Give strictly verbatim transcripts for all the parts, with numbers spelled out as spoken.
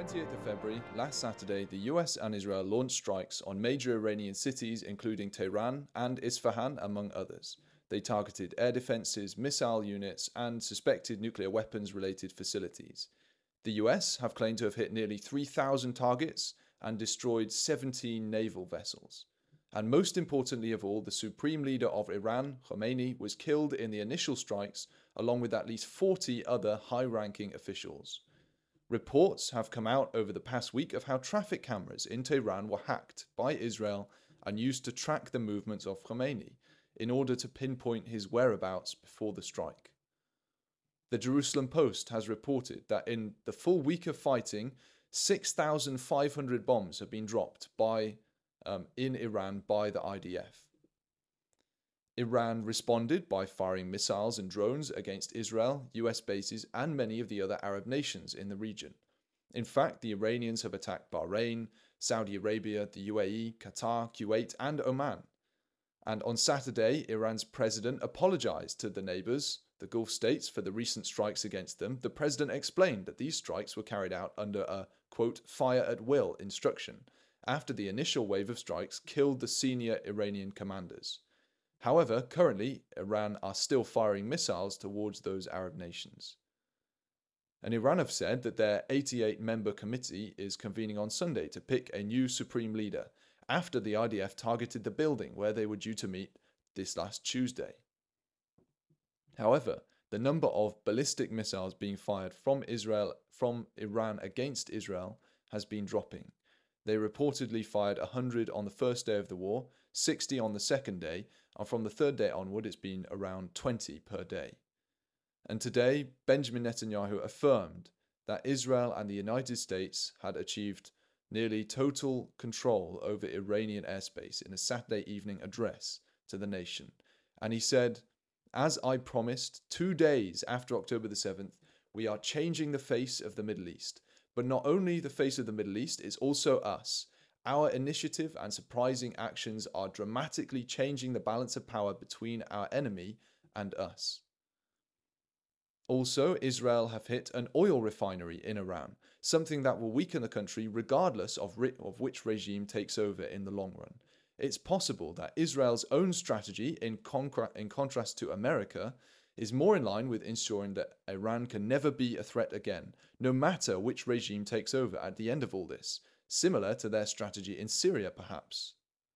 twentieth of February, last Saturday, the U S and Israel launched strikes on major Iranian cities including Tehran and Isfahan, among others. They targeted air defenses, missile units, and suspected nuclear weapons-related facilities. The U S have claimed to have hit nearly three thousand targets and destroyed seventeen naval vessels. And most importantly of all, the supreme leader of Iran, Khomeini, was killed in the initial strikes, along with at least forty other high-ranking officials. Reports have come out over the past week of how traffic cameras in Tehran were hacked by Israel and used to track the movements of Khomeini in order to pinpoint his whereabouts before the strike. The Jerusalem Post has reported that in the full week of fighting, six thousand five hundred bombs have been dropped by um, in Iran by the I D F. Iran responded by firing missiles and drones against Israel, U S bases, and many of the other Arab nations in the region. In fact, the Iranians have attacked Bahrain, Saudi Arabia, the U A E, Qatar, Kuwait, and Oman. And on Saturday, Iran's president apologized to the neighbors, the Gulf states, for the recent strikes against them. The president explained that these strikes were carried out under a, quote, fire at will instruction, after the initial wave of strikes killed the senior Iranian commanders. However, currently, Iran are still firing missiles towards those Arab nations. And Iran have said that their eighty-eight member committee is convening on Sunday to pick a new supreme leader, after the I D F targeted the building where they were due to meet this last Tuesday. However, the number of ballistic missiles being fired from Israel from Iran against Israel has been dropping. They reportedly fired one hundred on the first day of the war, sixty on the second day, and from the third day onward it's been around twenty per day. And today, Benjamin Netanyahu affirmed that Israel and the United States had achieved nearly total control over Iranian airspace in a Saturday evening address to the nation. And he said, "As I promised, two days after October the seventh, we are changing the face of the Middle East. But not only the face of the Middle East, it's also us. Our initiative and surprising actions are dramatically changing the balance of power between our enemy and us." Also, Israel have hit an oil refinery in Iran, something that will weaken the country regardless of, ri- of which regime takes over in the long run. It's possible that Israel's own strategy, in, concra- in contrast to America, is more in line with ensuring that Iran can never be a threat again, no matter which regime takes over at the end of all this, similar to their strategy in Syria perhaps.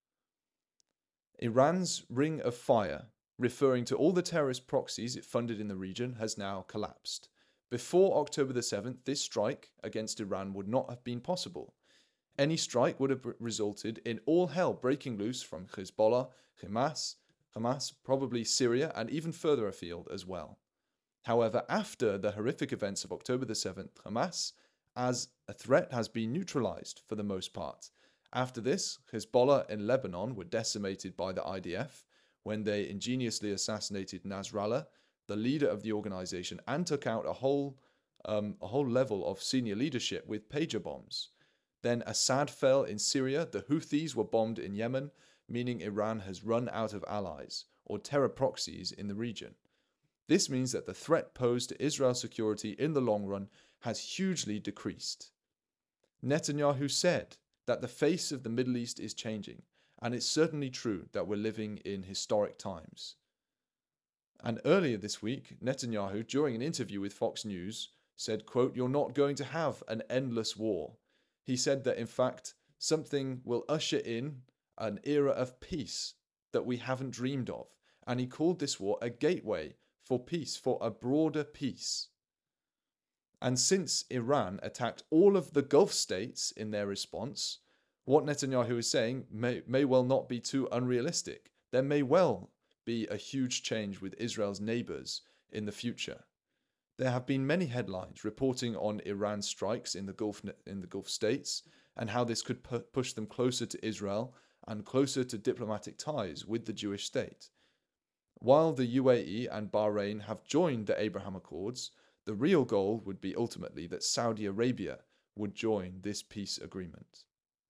Iran's Ring of Fire, referring to all the terrorist proxies it funded in the region, has now collapsed. Before October the seventh, this strike against Iran would not have been possible. Any strike would have resulted in all hell breaking loose from Hezbollah, Hamas, Hamas, probably Syria, and even further afield as well. However, after the horrific events of October the seventh, Hamas as a threat has been neutralized for the most part. After this, Hezbollah in Lebanon were decimated by the I D F when they ingeniously assassinated Nasrallah, the leader of the organization, and took out a whole, um, a whole level of senior leadership with pager bombs. Then Assad fell in Syria, the Houthis were bombed in Yemen, meaning Iran has run out of allies, or terror proxies, in the region. This means that the threat posed to Israel's security in the long run has hugely decreased. Netanyahu said that the face of the Middle East is changing, and it's certainly true that we're living in historic times. And earlier this week, Netanyahu, during an interview with Fox News, said, quote, "You're not going to have an endless war." He said that, in fact, something will usher in an era of peace that we haven't dreamed of. And he called this war a gateway for peace, for a broader peace. And since Iran attacked all of the Gulf states in their response, what Netanyahu is saying may, may well not be too unrealistic. There may well be a huge change with Israel's neighbors in the future. There have been many headlines reporting on Iran's strikes in the Gulf, in the Gulf states and how this could pu- push them closer to Israel and closer to diplomatic ties with the Jewish state. While the U A E and Bahrain have joined the Abraham Accords, the real goal would be ultimately that Saudi Arabia would join this peace agreement.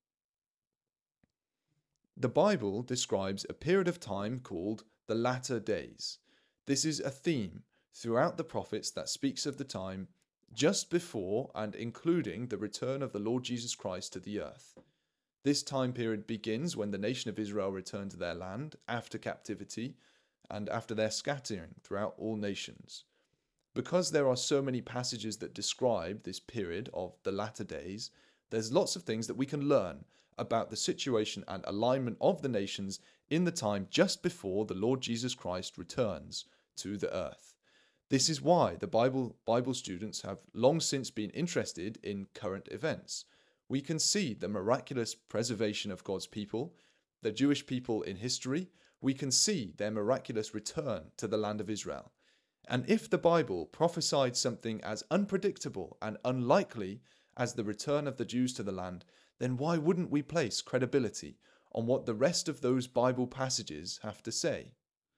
The Bible describes a period of time called the latter days. This is a theme throughout the prophets that speaks of the time just before and including the return of the Lord Jesus Christ to the earth. This time period begins when the nation of Israel returned to their land after captivity and after their scattering throughout all nations. Because there are so many passages that describe this period of the latter days, there's lots of things that we can learn about the situation and alignment of the nations in the time just before the Lord Jesus Christ returns to the earth. This is why the Bible Bible students have long since been interested in current events. We can see the miraculous preservation of God's people, the Jewish people in history. We can see their miraculous return to the land of Israel. And if the Bible prophesied something as unpredictable and unlikely as the return of the Jews to the land, then why wouldn't we place credibility on what the rest of those Bible passages have to say?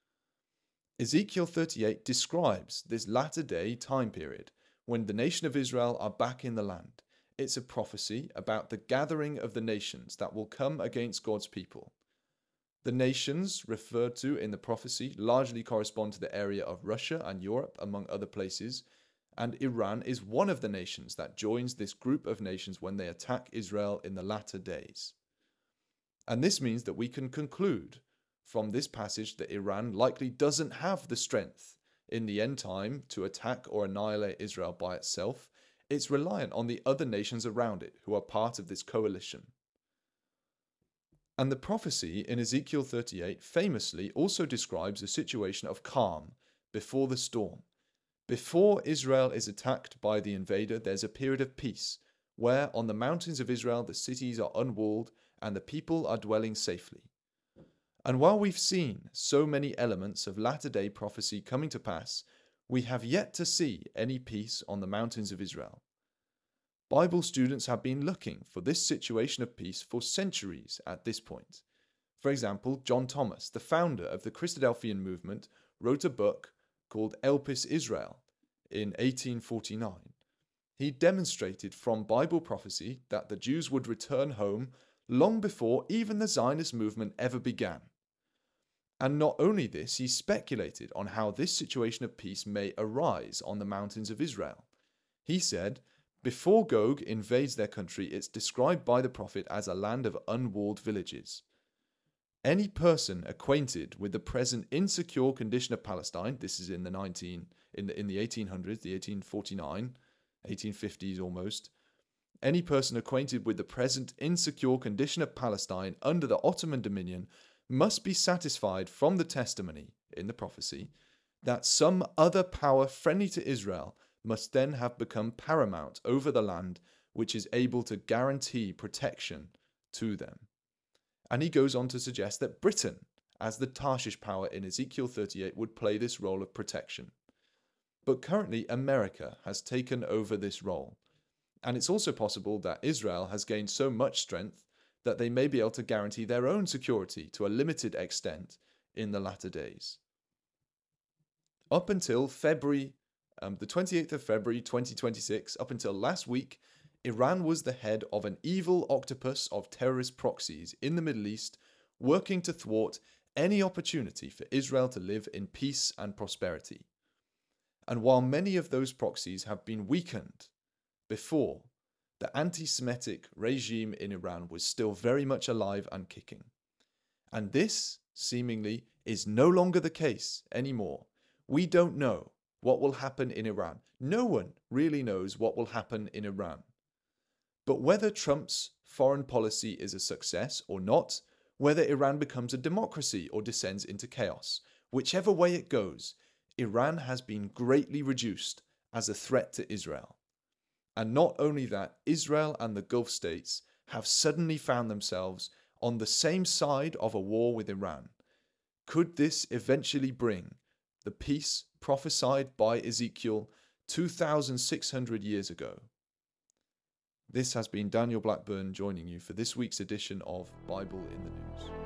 Ezekiel thirty-eight describes this latter-day time period when the nation of Israel are back in the land. It's a prophecy about the gathering of the nations that will come against God's people. The nations referred to in the prophecy largely correspond to the area of Russia and Europe, among other places, and Iran is one of the nations that joins this group of nations when they attack Israel in the latter days. And this means that we can conclude from this passage that Iran likely doesn't have the strength in the end time to attack or annihilate Israel by itself. It's reliant on the other nations around it who are part of this coalition. And the prophecy in Ezekiel thirty-eight famously also describes a situation of calm before the storm. Before Israel is attacked by the invader, there's a period of peace, where on the mountains of Israel the cities are unwalled and the people are dwelling safely. And while we've seen so many elements of latter-day prophecy coming to pass, we have yet to see any peace on the mountains of Israel. Bible students have been looking for this situation of peace for centuries at this point. For example, John Thomas, the founder of the Christadelphian movement, wrote a book called Elpis Israel in eighteen forty-nine. He demonstrated from Bible prophecy that the Jews would return home long before even the Zionist movement ever began. And not only this, he speculated on how this situation of peace may arise on the mountains of Israel. He said, before Gog invades their country, it's described by the prophet as a land of unwalled villages. Any person acquainted with the present insecure condition of Palestine, this is in the nineteen in the in the eighteen hundreds, the eighteen forty-nine, eighteen fifties almost. Any person acquainted with the present insecure condition of Palestine under the Ottoman dominion must be satisfied from the testimony in the prophecy that some other power friendly to Israel must then have become paramount over the land, which is able to guarantee protection to them. And he goes on to suggest that Britain, as the Tarshish power in Ezekiel thirty-eight, would play this role of protection. But currently America has taken over this role. And it's also possible that Israel has gained so much strength that they may be able to guarantee their own security to a limited extent in the latter days. Up until February, um, the twenty-eighth of February twenty twenty-six, up until last week, Iran was the head of an evil octopus of terrorist proxies in the Middle East, working to thwart any opportunity for Israel to live in peace and prosperity. And while many of those proxies have been weakened before, the anti-Semitic regime in Iran was still very much alive and kicking. And this, seemingly, is no longer the case anymore. We don't know what will happen in Iran. No one really knows what will happen in Iran. But whether Trump's foreign policy is a success or not, whether Iran becomes a democracy or descends into chaos, whichever way it goes, Iran has been greatly reduced as a threat to Israel. And not only that, Israel and the Gulf states have suddenly found themselves on the same side of a war with Iran. Could this eventually bring the peace prophesied by Ezekiel two thousand six hundred years ago? This has been Daniel Blackburn joining you for this week's edition of Bible in the News.